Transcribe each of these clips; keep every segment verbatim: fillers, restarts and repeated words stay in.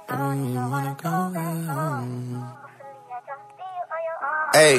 don't wanna go home. Hey,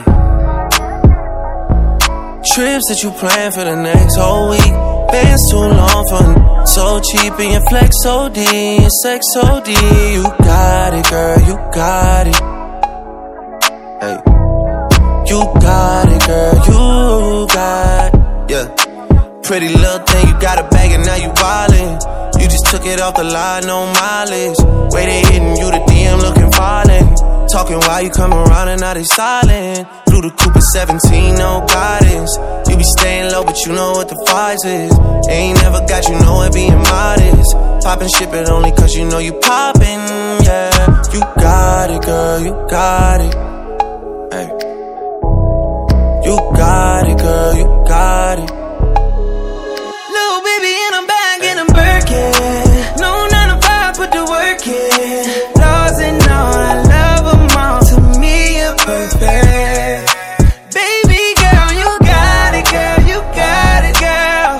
trips that you plan for the next whole week. Bands too long for so cheap and your flex O D, your sex O D. You got it, girl, you got it. Hey, you got it, girl, you got it. Yeah, pretty little thing, you got a bag and now you wildin'. You just took it off the line, no mileage. Way they hitting you, the D M looking violent. Talking while you come around and now they silent. Through the coupe at seventeen, no guidance. You be staying low, but you know what the price is. Ain't never got you know it being modest. Poppin' ship it only cause you know you poppin', yeah. You got it, girl, you got it. Hey. You got it, girl, you got it. Little baby in a bag and I'm Birkin. No nine to five, put the work in. Laws and all, I love them all. To me, you're perfect. Baby girl, you got it, girl, you got it, girl.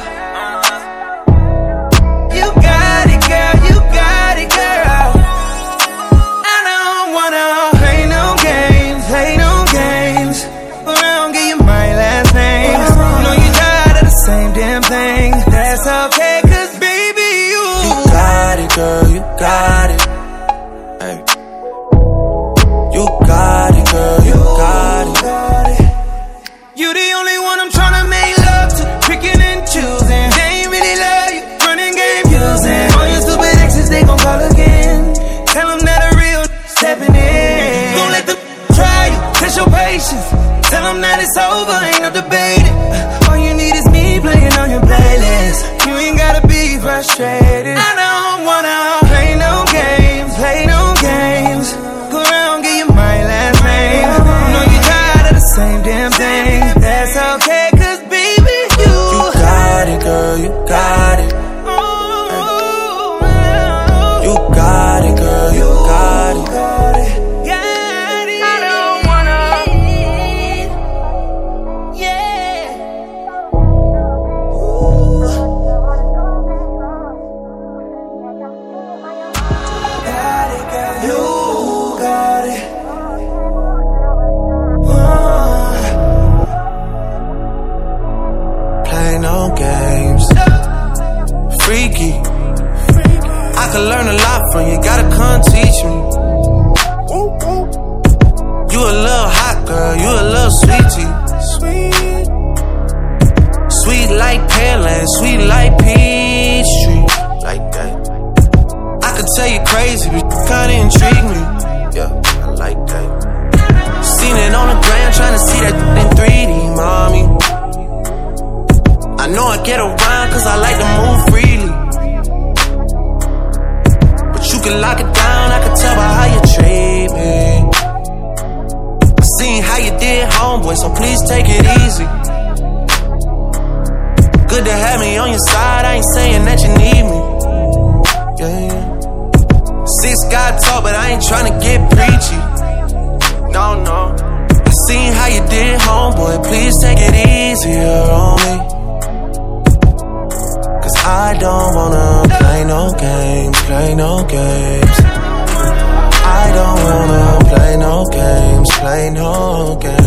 You got it, girl, you got it, girl. I don't wanna play no games, play no games. But I don't give you my last name. You know you tired of the same damn thing. That's okay, cause baby, you You got it, girl, you got it. Hey. You got it, girl, you got it. You the only one I'm tryna make love to, picking and choosing. They ain't really love you, running game using. All your stupid exes, they gon' call again. Tell them that a real stepping in. Gon' let them try you, test your patience. Tell them that it's over, ain't no debating. All you need is me playing on your playlist. You ain't gotta be frustrated. I don't wanna play no games, play no games. Go around, give you my last name. You know you tired of the same damn thing. That's okay, cause baby, you You got it, girl, you got it. You got it, girl, you got it. got it. I don't wanna, yeah. Got it, girl, you got it. Play no games. Freaky. I could learn a lot from you, gotta come teach me. You a little hot girl, you a little sweetie. Sweet. Sweet like Pearland, sweet like Peachtree. Like that. I could tell you crazy, but you kinda intrigue me. Yeah, I like that. Seen it on the ground, trying to see that in three D, mommy. I know I get around cause I like to move freely. But you can lock it down, I can tell by how you treat me. I seen how you did, homeboy, so please take it easy. Good to have me on your side, I ain't saying that you need me. Yeah, yeah. Six God talk, but I ain't tryna get preachy. No, no. I seen how you did, homeboy, please take it easier on me. Cause I don't wanna play no games, play no games. I don't wanna play no games, play no games.